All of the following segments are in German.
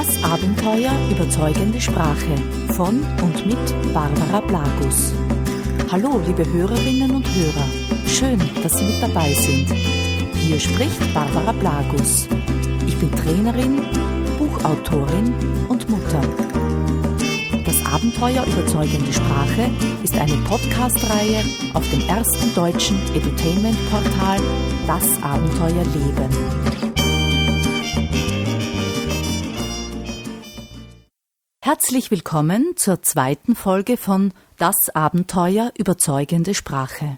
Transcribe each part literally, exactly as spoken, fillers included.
Das Abenteuer überzeugende Sprache von und mit Barbara Blagus. Hallo, liebe Hörerinnen und Hörer. Schön, dass Sie mit dabei sind. Hier spricht Barbara Blagus. Ich bin Trainerin, Buchautorin und Mutter. Das Abenteuer überzeugende Sprache ist eine Podcast-Reihe auf dem ersten deutschen Edutainment-Portal Das Abenteuer Leben. Herzlich willkommen zur zweiten Folge von Das Abenteuer überzeugende Sprache.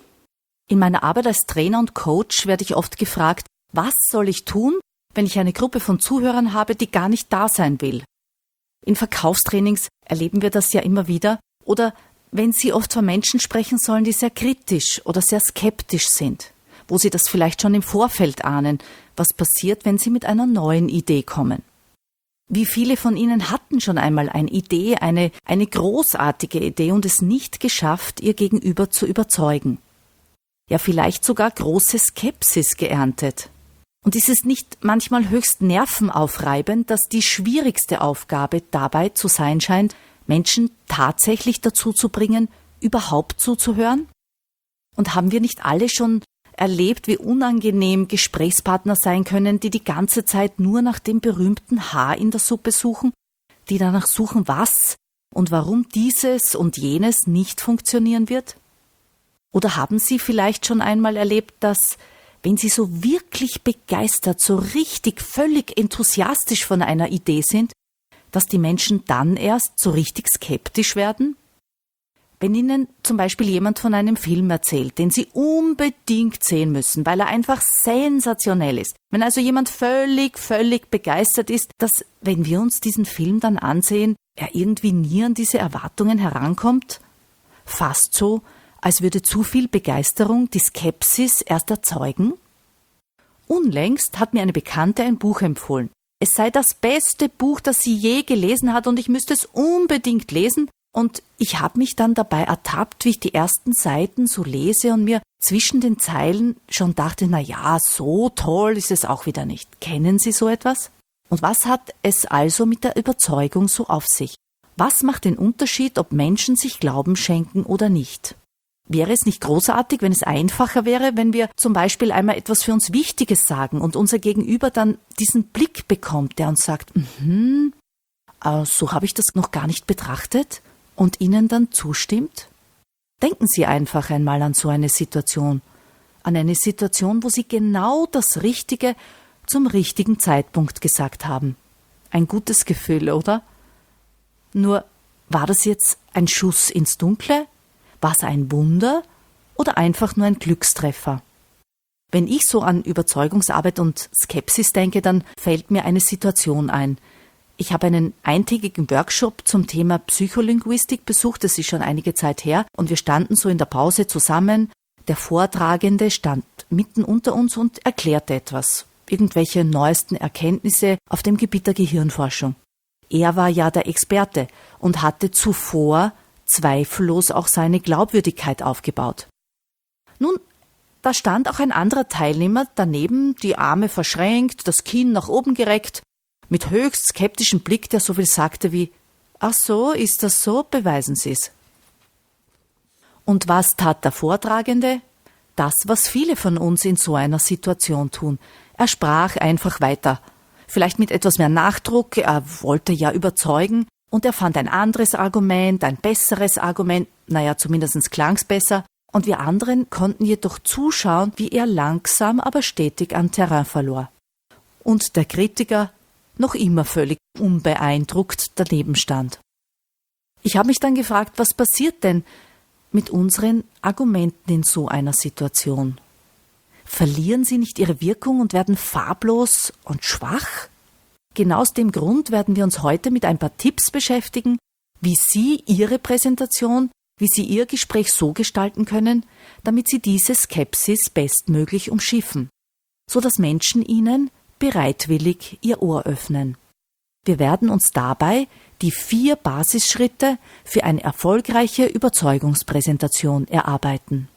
In meiner Arbeit als Trainer und Coach werde ich oft gefragt, was soll ich tun, wenn ich eine Gruppe von Zuhörern habe, die gar nicht da sein will? In Verkaufstrainings erleben wir das ja immer wieder. Oder wenn Sie oft von Menschen sprechen sollen, die sehr kritisch oder sehr skeptisch sind, wo Sie das vielleicht schon im Vorfeld ahnen, was passiert, wenn Sie mit einer neuen Idee kommen. Wie viele von Ihnen hatten schon einmal eine Idee, eine, eine großartige Idee und es nicht geschafft, ihr Gegenüber zu überzeugen? Ja, vielleicht sogar große Skepsis geerntet. Und ist es nicht manchmal höchst nervenaufreibend, dass die schwierigste Aufgabe dabei zu sein scheint, Menschen tatsächlich dazu zu bringen, überhaupt zuzuhören? Und haben wir nicht alle schon erlebt, wie unangenehm Gesprächspartner sein können, die die ganze Zeit nur nach dem berühmten Haar in der Suppe suchen, die danach suchen, was und warum dieses und jenes nicht funktionieren wird? Oder haben Sie vielleicht schon einmal erlebt, dass, wenn Sie so wirklich begeistert, so richtig völlig enthusiastisch von einer Idee sind, dass die Menschen dann erst so richtig skeptisch werden? Wenn Ihnen zum Beispiel jemand von einem Film erzählt, den Sie unbedingt sehen müssen, weil er einfach sensationell ist, wenn also jemand völlig, völlig begeistert ist, dass, wenn wir uns diesen Film dann ansehen, er irgendwie nie an diese Erwartungen herankommt? Fast so, als würde zu viel Begeisterung die Skepsis erst erzeugen? Unlängst hat mir eine Bekannte ein Buch empfohlen. Es sei das beste Buch, das sie je gelesen hat und ich müsste es unbedingt lesen. Und ich habe mich dann dabei ertappt, wie ich die ersten Seiten so lese und mir zwischen den Zeilen schon dachte, na ja, so toll ist es auch wieder nicht. Kennen Sie so etwas? Und was hat es also mit der Überzeugung so auf sich? Was macht den Unterschied, ob Menschen sich Glauben schenken oder nicht? Wäre es nicht großartig, wenn es einfacher wäre, wenn wir zum Beispiel einmal etwas für uns Wichtiges sagen und unser Gegenüber dann diesen Blick bekommt, der uns sagt, mhm, äh, so habe ich das noch gar nicht betrachtet? Und Ihnen dann zustimmt? Denken Sie einfach einmal an so eine Situation, an eine Situation, wo Sie genau das Richtige zum richtigen Zeitpunkt gesagt haben. Ein gutes Gefühl, oder? Nur, war das jetzt ein Schuss ins Dunkle? War es ein Wunder oder einfach nur ein Glückstreffer? Wenn ich so an Überzeugungsarbeit und Skepsis denke, dann fällt mir eine Situation ein. Ich habe einen eintägigen Workshop zum Thema Psycholinguistik besucht, das ist schon einige Zeit her, und wir standen so in der Pause zusammen. Der Vortragende stand mitten unter uns und erklärte etwas, irgendwelche neuesten Erkenntnisse auf dem Gebiet der Gehirnforschung. Er war ja der Experte und hatte zuvor zweifellos auch seine Glaubwürdigkeit aufgebaut. Nun, da stand auch ein anderer Teilnehmer daneben, die Arme verschränkt, das Kinn nach oben gereckt, mit höchst skeptischem Blick, der so viel sagte wie, ach so, ist das so, beweisen Sie es. Und was tat der Vortragende? Das, was viele von uns in so einer Situation tun. Er sprach einfach weiter. Vielleicht mit etwas mehr Nachdruck, er wollte ja überzeugen, und er fand ein anderes Argument, ein besseres Argument, naja, zumindest klang's besser, und wir anderen konnten jedoch zuschauen, wie er langsam, aber stetig an Terrain verlor. Und der Kritiker noch immer völlig unbeeindruckt daneben stand. Ich habe mich dann gefragt, was passiert denn mit unseren Argumenten in so einer Situation? Verlieren sie nicht ihre Wirkung und werden farblos und schwach? Genau aus dem Grund werden wir uns heute mit ein paar Tipps beschäftigen, wie Sie Ihre Präsentation, wie Sie Ihr Gespräch so gestalten können, damit Sie diese Skepsis bestmöglich umschiffen, sodass Menschen Ihnen bereitwillig ihr Ohr öffnen. Wir werden uns dabei die vier Basisschritte für eine erfolgreiche Überzeugungspräsentation erarbeiten.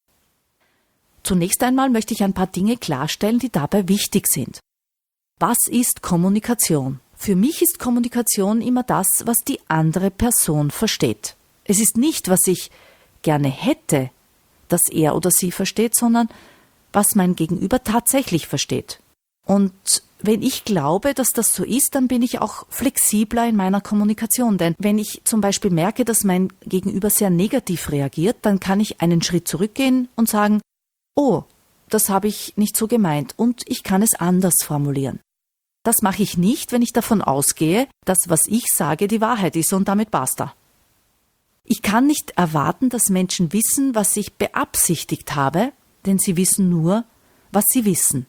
Zunächst einmal möchte ich ein paar Dinge klarstellen, die dabei wichtig sind. Was ist Kommunikation? Für mich ist Kommunikation immer das, was die andere Person versteht. Es ist nicht, was ich gerne hätte, dass er oder sie versteht, sondern was mein Gegenüber tatsächlich versteht. Und wenn ich glaube, dass das so ist, dann bin ich auch flexibler in meiner Kommunikation. Denn wenn ich zum Beispiel merke, dass mein Gegenüber sehr negativ reagiert, dann kann ich einen Schritt zurückgehen und sagen, oh, das habe ich nicht so gemeint und ich kann es anders formulieren. Das mache ich nicht, wenn ich davon ausgehe, dass was ich sage die Wahrheit ist und damit basta. Ich kann nicht erwarten, dass Menschen wissen, was ich beabsichtigt habe, denn sie wissen nur, was sie wissen.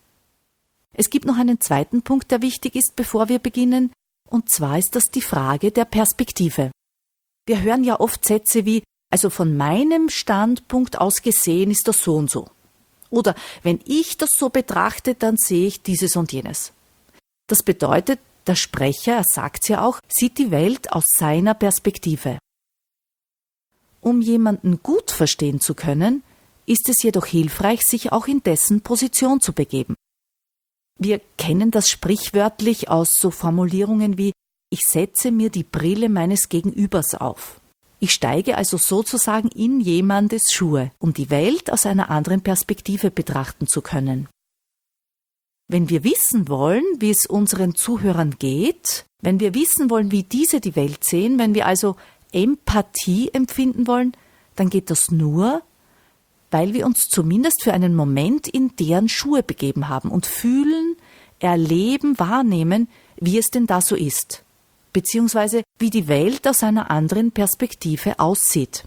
Es gibt noch einen zweiten Punkt, der wichtig ist, bevor wir beginnen, und zwar ist das die Frage der Perspektive. Wir hören ja oft Sätze wie, also von meinem Standpunkt aus gesehen ist das so und so. Oder wenn ich das so betrachte, dann sehe ich dieses und jenes. Das bedeutet, der Sprecher, er sagt es ja auch, sieht die Welt aus seiner Perspektive. Um jemanden gut verstehen zu können, ist es jedoch hilfreich, sich auch in dessen Position zu begeben. Wir kennen das sprichwörtlich aus so Formulierungen wie, ich setze mir die Brille meines Gegenübers auf. Ich steige also sozusagen in jemandes Schuhe, um die Welt aus einer anderen Perspektive betrachten zu können. Wenn wir wissen wollen, wie es unseren Zuhörern geht, wenn wir wissen wollen, wie diese die Welt sehen, wenn wir also Empathie empfinden wollen, dann geht das nur, weil wir uns zumindest für einen Moment in deren Schuhe begeben haben und fühlen, erleben, wahrnehmen, wie es denn da so ist, beziehungsweise wie die Welt aus einer anderen Perspektive aussieht.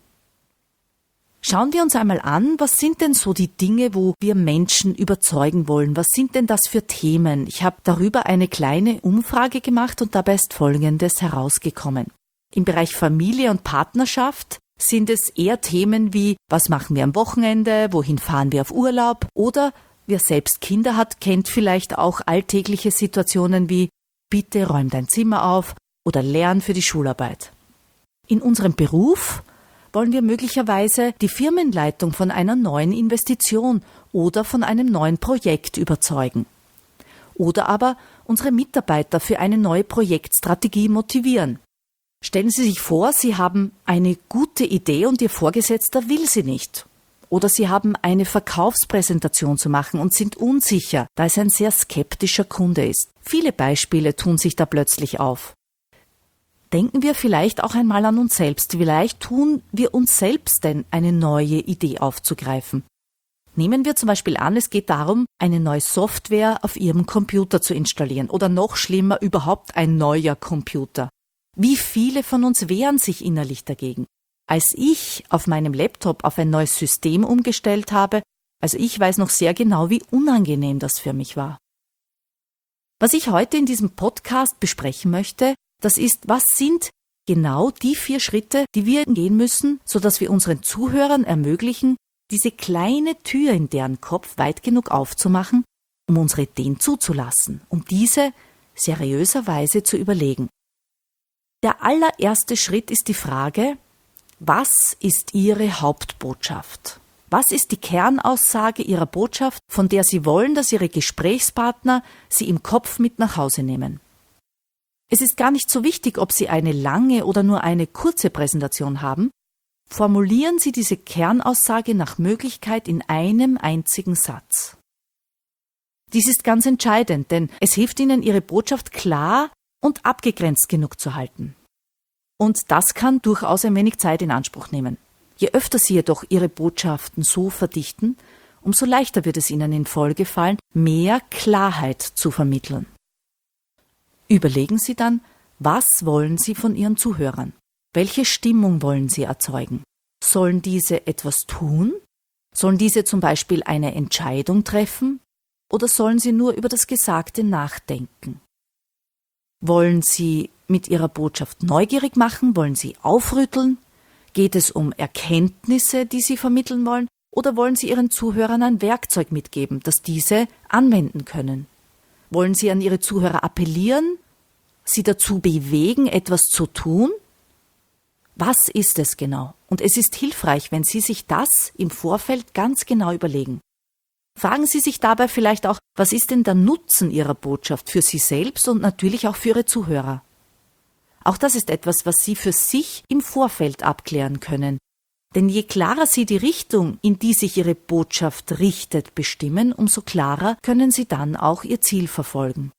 Schauen wir uns einmal an, was sind denn so die Dinge, wo wir Menschen überzeugen wollen? Was sind denn das für Themen? Ich habe darüber eine kleine Umfrage gemacht und dabei ist Folgendes herausgekommen. Im Bereich Familie und Partnerschaft sind es eher Themen wie, was machen wir am Wochenende, wohin fahren wir auf Urlaub oder wer selbst Kinder hat, kennt vielleicht auch alltägliche Situationen wie, bitte räum dein Zimmer auf oder lern für die Schularbeit. In unserem Beruf wollen wir möglicherweise die Firmenleitung von einer neuen Investition oder von einem neuen Projekt überzeugen. Oder aber unsere Mitarbeiter für eine neue Projektstrategie motivieren. Stellen Sie sich vor, Sie haben eine gute Idee und Ihr Vorgesetzter will sie nicht. Oder Sie haben eine Verkaufspräsentation zu machen und sind unsicher, da es ein sehr skeptischer Kunde ist. Viele Beispiele tun sich da plötzlich auf. Denken wir vielleicht auch einmal an uns selbst. Vielleicht tun wir uns selbst denn, eine neue Idee aufzugreifen. Nehmen wir zum Beispiel an, es geht darum, eine neue Software auf Ihrem Computer zu installieren oder noch schlimmer, überhaupt ein neuer Computer. Wie viele von uns wehren sich innerlich dagegen? Als ich auf meinem Laptop auf ein neues System umgestellt habe, also ich weiß noch sehr genau, wie unangenehm das für mich war. Was ich heute in diesem Podcast besprechen möchte, das ist, was sind genau die vier Schritte, die wir gehen müssen, sodass wir unseren Zuhörern ermöglichen, diese kleine Tür in deren Kopf weit genug aufzumachen, um unsere Ideen zuzulassen, um diese seriöserweise zu überlegen. Der allererste Schritt ist die Frage, was ist Ihre Hauptbotschaft? Was ist die Kernaussage Ihrer Botschaft, von der Sie wollen, dass Ihre Gesprächspartner sie im Kopf mit nach Hause nehmen? Es ist gar nicht so wichtig, ob Sie eine lange oder nur eine kurze Präsentation haben. Formulieren Sie diese Kernaussage nach Möglichkeit in einem einzigen Satz. Dies ist ganz entscheidend, denn es hilft Ihnen, Ihre Botschaft klar und abgegrenzt genug zu halten. Und das kann durchaus ein wenig Zeit in Anspruch nehmen. Je öfter Sie jedoch Ihre Botschaften so verdichten, umso leichter wird es Ihnen in Folge fallen, mehr Klarheit zu vermitteln. Überlegen Sie dann, was wollen Sie von Ihren Zuhörern? Welche Stimmung wollen Sie erzeugen? Sollen diese etwas tun? Sollen diese zum Beispiel eine Entscheidung treffen? Oder sollen sie nur über das Gesagte nachdenken? Wollen Sie mit Ihrer Botschaft neugierig machen? Wollen Sie aufrütteln? Geht es um Erkenntnisse, die Sie vermitteln wollen? Oder wollen Sie Ihren Zuhörern ein Werkzeug mitgeben, das diese anwenden können? Wollen Sie an Ihre Zuhörer appellieren? Sie dazu bewegen, etwas zu tun? Was ist es genau? Und es ist hilfreich, wenn Sie sich das im Vorfeld ganz genau überlegen. Fragen Sie sich dabei vielleicht auch, was ist denn der Nutzen Ihrer Botschaft für Sie selbst und natürlich auch für Ihre Zuhörer? Auch das ist etwas, was Sie für sich im Vorfeld abklären können. Denn je klarer Sie die Richtung, in die sich Ihre Botschaft richtet, bestimmen, umso klarer können Sie dann auch Ihr Ziel verfolgen.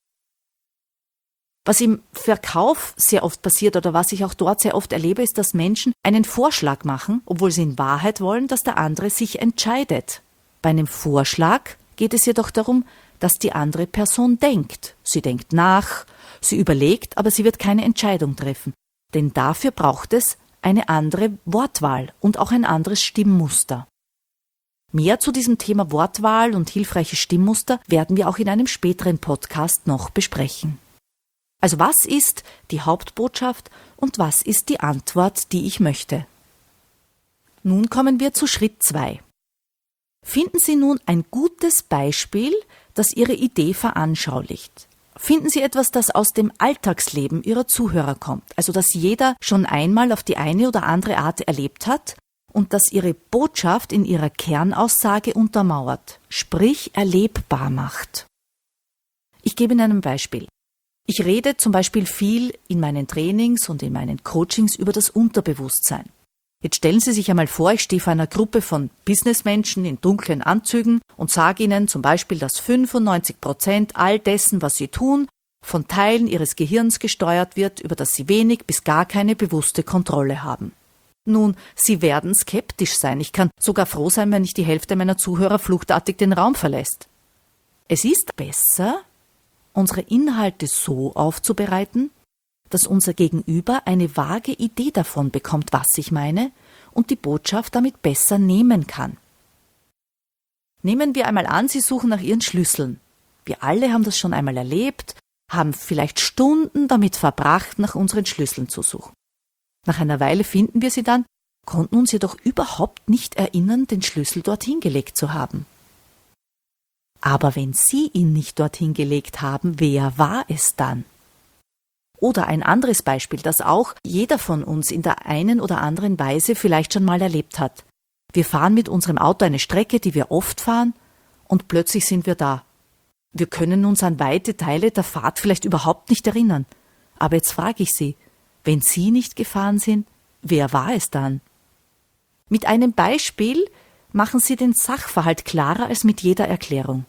Was im Verkauf sehr oft passiert oder was ich auch dort sehr oft erlebe, ist, dass Menschen einen Vorschlag machen, obwohl sie in Wahrheit wollen, dass der andere sich entscheidet. Bei einem Vorschlag geht es jedoch darum, dass die andere Person denkt. Sie denkt nach, sie überlegt, aber sie wird keine Entscheidung treffen. Denn dafür braucht es eine andere Wortwahl und auch ein anderes Stimmmuster. Mehr zu diesem Thema Wortwahl und hilfreiche Stimmmuster werden wir auch in einem späteren Podcast noch besprechen. Also was ist die Hauptbotschaft und was ist die Antwort, die ich möchte? Nun kommen wir zu Schritt zwei. Finden Sie nun ein gutes Beispiel, das Ihre Idee veranschaulicht. Finden Sie etwas, das aus dem Alltagsleben Ihrer Zuhörer kommt, also das jeder schon einmal auf die eine oder andere Art erlebt hat und das Ihre Botschaft in ihrer Kernaussage untermauert, sprich erlebbar macht. Ich gebe Ihnen ein Beispiel. Ich rede zum Beispiel viel in meinen Trainings und in meinen Coachings über das Unterbewusstsein. Jetzt stellen Sie sich einmal vor, ich stehe vor einer Gruppe von Businessmenschen in dunklen Anzügen und sage ihnen zum Beispiel, dass fünfundneunzig Prozent all dessen, was sie tun, von Teilen ihres Gehirns gesteuert wird, über das sie wenig bis gar keine bewusste Kontrolle haben. Nun, Sie werden skeptisch sein. Ich kann sogar froh sein, wenn nicht die Hälfte meiner Zuhörer fluchtartig den Raum verlässt. Es ist besser, unsere Inhalte so aufzubereiten, dass unser Gegenüber eine vage Idee davon bekommt, was ich meine, und die Botschaft damit besser nehmen kann. Nehmen wir einmal an, Sie suchen nach Ihren Schlüsseln. Wir alle haben das schon einmal erlebt, haben vielleicht Stunden damit verbracht, nach unseren Schlüsseln zu suchen. Nach einer Weile finden wir sie dann, konnten uns jedoch überhaupt nicht erinnern, den Schlüssel dorthin gelegt zu haben. Aber wenn Sie ihn nicht dorthin gelegt haben, wer war es dann? Oder ein anderes Beispiel, das auch jeder von uns in der einen oder anderen Weise vielleicht schon mal erlebt hat. Wir fahren mit unserem Auto eine Strecke, die wir oft fahren, und plötzlich sind wir da. Wir können uns an weite Teile der Fahrt vielleicht überhaupt nicht erinnern. Aber jetzt frage ich Sie, wenn Sie nicht gefahren sind, wer war es dann? Mit einem Beispiel machen Sie den Sachverhalt klarer als mit jeder Erklärung.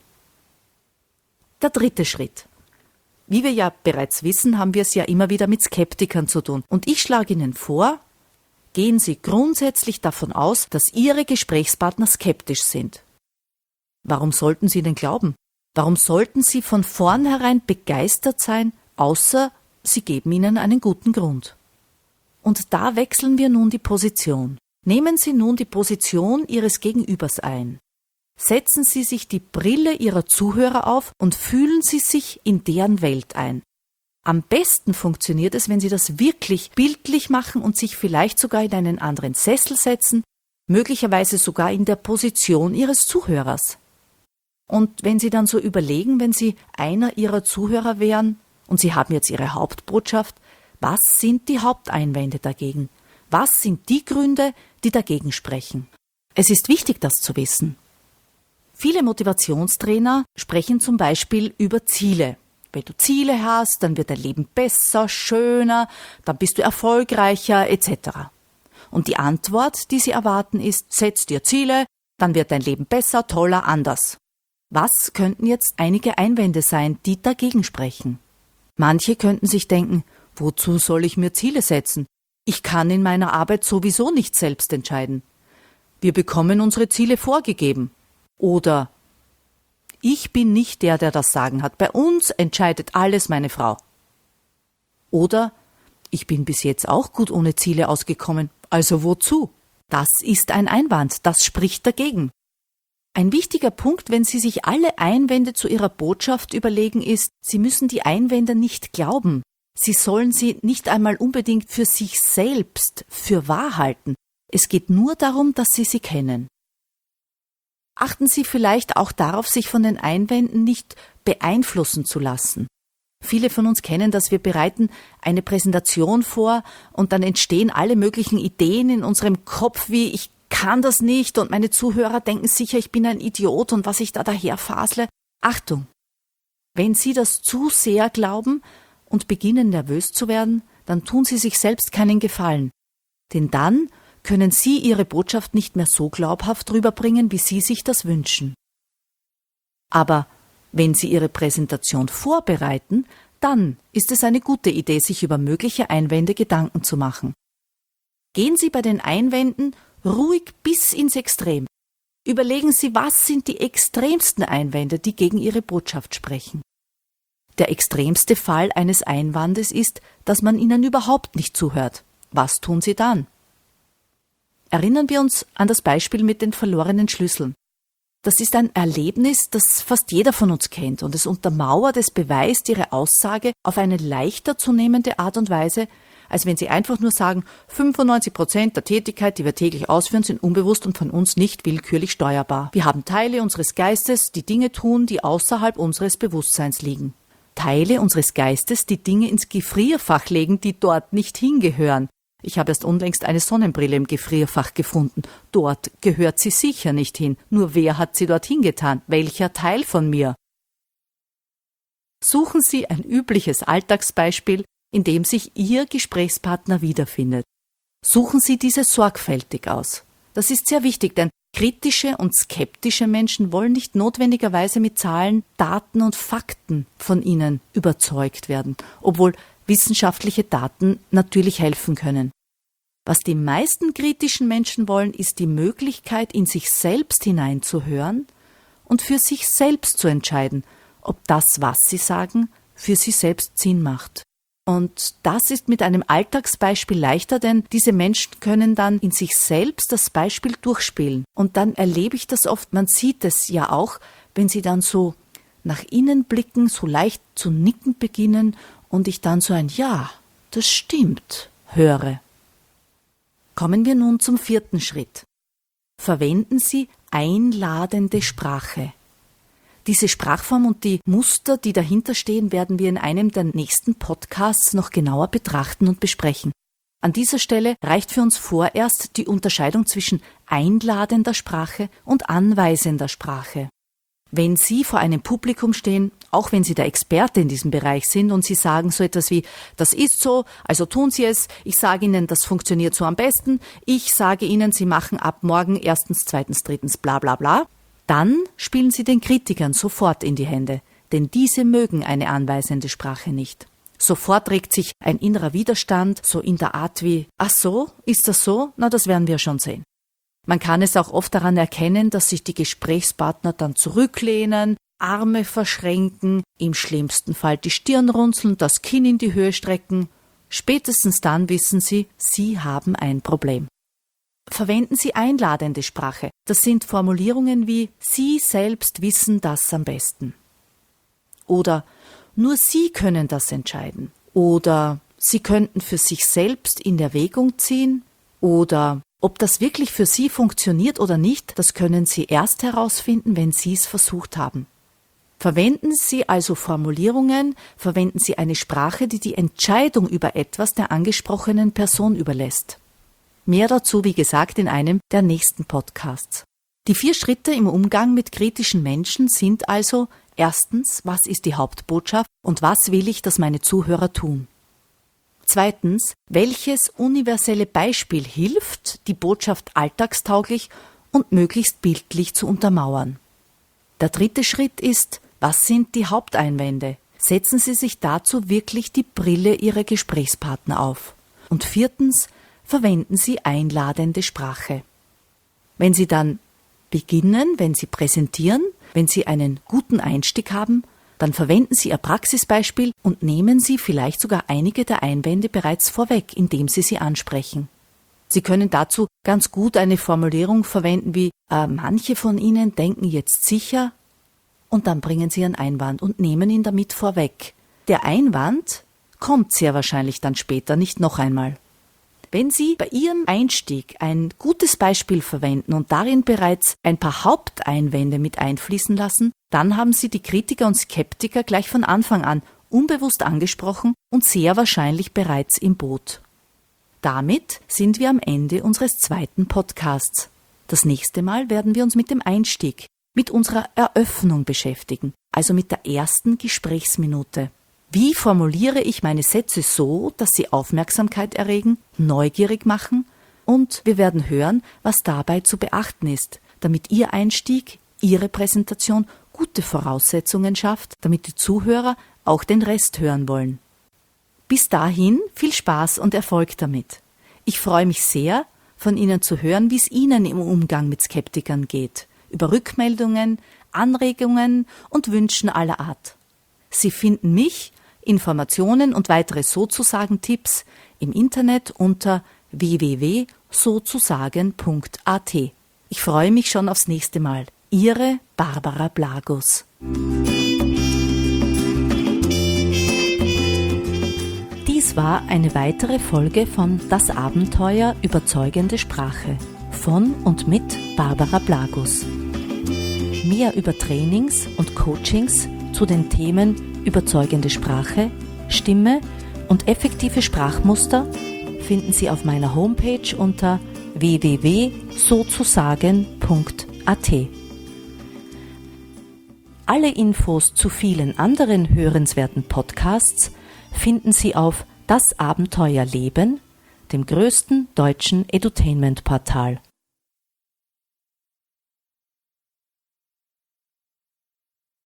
Der dritte Schritt. Wie wir ja bereits wissen, haben wir es ja immer wieder mit Skeptikern zu tun. Und ich schlage Ihnen vor, gehen Sie grundsätzlich davon aus, dass Ihre Gesprächspartner skeptisch sind. Warum sollten Sie denn glauben? Warum sollten Sie von vornherein begeistert sein, außer Sie geben Ihnen einen guten Grund? Und da wechseln wir nun die Position. Nehmen Sie nun die Position Ihres Gegenübers ein. Setzen Sie sich die Brille Ihrer Zuhörer auf und fühlen Sie sich in deren Welt ein. Am besten funktioniert es, wenn Sie das wirklich bildlich machen und sich vielleicht sogar in einen anderen Sessel setzen, möglicherweise sogar in der Position Ihres Zuhörers. Und wenn Sie dann so überlegen, wenn Sie einer Ihrer Zuhörer wären und Sie haben jetzt Ihre Hauptbotschaft, was sind die Haupteinwände dagegen? Was sind die Gründe, die dagegen sprechen? Es ist wichtig, das zu wissen. Viele Motivationstrainer sprechen zum Beispiel über Ziele. Wenn du Ziele hast, dann wird dein Leben besser, schöner, dann bist du erfolgreicher et cetera. Und die Antwort, die sie erwarten, ist, setz dir Ziele, dann wird dein Leben besser, toller, anders. Was könnten jetzt einige Einwände sein, die dagegen sprechen? Manche könnten sich denken, wozu soll ich mir Ziele setzen? Ich kann in meiner Arbeit sowieso nicht selbst entscheiden. Wir bekommen unsere Ziele vorgegeben. Oder ich bin nicht der, der das Sagen hat. Bei uns entscheidet alles meine Frau. Oder ich bin bis jetzt auch gut ohne Ziele ausgekommen. Also wozu? Das ist ein Einwand, das spricht dagegen. Ein wichtiger Punkt, wenn Sie sich alle Einwände zu Ihrer Botschaft überlegen, ist, Sie müssen die Einwände nicht glauben. Sie sollen sie nicht einmal unbedingt für sich selbst für wahr halten. Es geht nur darum, dass Sie sie kennen. Achten Sie vielleicht auch darauf, sich von den Einwänden nicht beeinflussen zu lassen. Viele von uns kennen das, wir bereiten eine Präsentation vor und dann entstehen alle möglichen Ideen in unserem Kopf, wie ich kann das nicht und meine Zuhörer denken sicher, ich bin ein Idiot und was ich da daherfasle. Achtung! Wenn Sie das zu sehr glauben und beginnen nervös zu werden, dann tun Sie sich selbst keinen Gefallen. Denn dann können Sie Ihre Botschaft nicht mehr so glaubhaft rüberbringen, wie Sie sich das wünschen. Aber wenn Sie Ihre Präsentation vorbereiten, dann ist es eine gute Idee, sich über mögliche Einwände Gedanken zu machen. Gehen Sie bei den Einwänden ruhig bis ins Extrem. Überlegen Sie, was sind die extremsten Einwände, die gegen Ihre Botschaft sprechen. Der extremste Fall eines Einwandes ist, dass man Ihnen überhaupt nicht zuhört. Was tun Sie dann? Erinnern wir uns an das Beispiel mit den verlorenen Schlüsseln. Das ist ein Erlebnis, das fast jeder von uns kennt und es untermauert, es beweist Ihre Aussage auf eine leichter zu nehmende Art und Weise, als wenn Sie einfach nur sagen, fünfundneunzig Prozent der Tätigkeit, die wir täglich ausführen, sind unbewusst und von uns nicht willkürlich steuerbar. Wir haben Teile unseres Geistes, die Dinge tun, die außerhalb unseres Bewusstseins liegen. Teile unseres Geistes, die Dinge ins Gefrierfach legen, die dort nicht hingehören. Ich habe erst unlängst eine Sonnenbrille im Gefrierfach gefunden. Dort gehört sie sicher nicht hin. Nur wer hat sie dorthin getan? Welcher Teil von mir? Suchen Sie ein übliches Alltagsbeispiel, in dem sich Ihr Gesprächspartner wiederfindet. Suchen Sie diese sorgfältig aus. Das ist sehr wichtig, denn kritische und skeptische Menschen wollen nicht notwendigerweise mit Zahlen, Daten und Fakten von Ihnen überzeugt werden, obwohl wissenschaftliche Daten natürlich helfen können. Was die meisten kritischen Menschen wollen, ist die Möglichkeit, in sich selbst hineinzuhören und für sich selbst zu entscheiden, ob das, was sie sagen, für sie selbst Sinn macht. Und das ist mit einem Alltagsbeispiel leichter, denn diese Menschen können dann in sich selbst das Beispiel durchspielen. Und dann erlebe ich das oft, man sieht es ja auch, wenn sie dann so nach innen blicken, so leicht zu nicken beginnen und ich dann so ein Ja, das stimmt, höre. Kommen wir nun zum vierten Schritt. Verwenden Sie einladende Sprache. Diese Sprachform und die Muster, die dahinter stehen, werden wir in einem der nächsten Podcasts noch genauer betrachten und besprechen. An dieser Stelle reicht für uns vorerst die Unterscheidung zwischen einladender Sprache und anweisender Sprache. Wenn Sie vor einem Publikum stehen, auch wenn Sie der Experte in diesem Bereich sind und Sie sagen so etwas wie, das ist so, also tun Sie es, ich sage Ihnen, das funktioniert so am besten, ich sage Ihnen, Sie machen ab morgen erstens, zweitens, drittens, bla bla bla, dann spielen Sie den Kritikern sofort in die Hände, denn diese mögen eine anweisende Sprache nicht. Sofort regt sich ein innerer Widerstand, so in der Art wie, ach so, ist das so? Na, das werden wir schon sehen. Man kann es auch oft daran erkennen, dass sich die Gesprächspartner dann zurücklehnen, Arme verschränken, im schlimmsten Fall die Stirn runzeln, das Kinn in die Höhe strecken. Spätestens dann wissen Sie, Sie haben ein Problem. Verwenden Sie einladende Sprache. Das sind Formulierungen wie Sie selbst wissen das am besten. Oder nur Sie können das entscheiden. Oder Sie könnten für sich selbst in Erwägung ziehen. Oder ob das wirklich für Sie funktioniert oder nicht, das können Sie erst herausfinden, wenn Sie es versucht haben. Verwenden Sie also Formulierungen, verwenden Sie eine Sprache, die die Entscheidung über etwas der angesprochenen Person überlässt. Mehr dazu, wie gesagt, in einem der nächsten Podcasts. Die vier Schritte im Umgang mit kritischen Menschen sind also erstens, was ist die Hauptbotschaft und was will ich, dass meine Zuhörer tun? Zweitens, welches universelle Beispiel hilft, die Botschaft alltagstauglich und möglichst bildlich zu untermauern? Der dritte Schritt ist, was sind die Haupteinwände? Setzen Sie sich dazu wirklich die Brille Ihrer Gesprächspartner auf. Und viertens, verwenden Sie einladende Sprache. Wenn Sie dann beginnen, wenn Sie präsentieren, wenn Sie einen guten Einstieg haben, dann verwenden Sie Ihr Praxisbeispiel und nehmen Sie vielleicht sogar einige der Einwände bereits vorweg, indem Sie sie ansprechen. Sie können dazu ganz gut eine Formulierung verwenden wie äh, manche von Ihnen denken jetzt sicher und dann bringen Sie Ihren Einwand und nehmen ihn damit vorweg. Der Einwand kommt sehr wahrscheinlich dann später nicht noch einmal. Wenn Sie bei Ihrem Einstieg ein gutes Beispiel verwenden und darin bereits ein paar Haupteinwände mit einfließen lassen, dann haben Sie die Kritiker und Skeptiker gleich von Anfang an unbewusst angesprochen und sehr wahrscheinlich bereits im Boot. Damit sind wir am Ende unseres zweiten Podcasts. Das nächste Mal werden wir uns mit dem Einstieg, mit unserer Eröffnung beschäftigen, also mit der ersten Gesprächsminute. Wie formuliere ich meine Sätze so, dass sie Aufmerksamkeit erregen, neugierig machen? Und wir werden hören, was dabei zu beachten ist, damit Ihr Einstieg, Ihre Präsentation gute Voraussetzungen schafft, damit die Zuhörer auch den Rest hören wollen. Bis dahin viel Spaß und Erfolg damit. Ich freue mich sehr, von Ihnen zu hören, wie es Ihnen im Umgang mit Skeptikern geht, über Rückmeldungen, Anregungen und Wünschen aller Art. Sie finden mich, Informationen und weitere Sozusagen-Tipps im Internet unter w w w punkt sozusagen punkt a t. Ich freue mich schon aufs nächste Mal. Ihre Barbara Blagus. Dies war eine weitere Folge von Das Abenteuer überzeugende Sprache von und mit Barbara Blagus. Mehr über Trainings und Coachings zu den Themen überzeugende Sprache, Stimme und effektive Sprachmuster finden Sie auf meiner Homepage unter w w w punkt sozusagen punkt a t. Alle Infos zu vielen anderen hörenswerten Podcasts finden Sie auf Das Abenteuer Leben, dem größten deutschen Edutainment-Portal.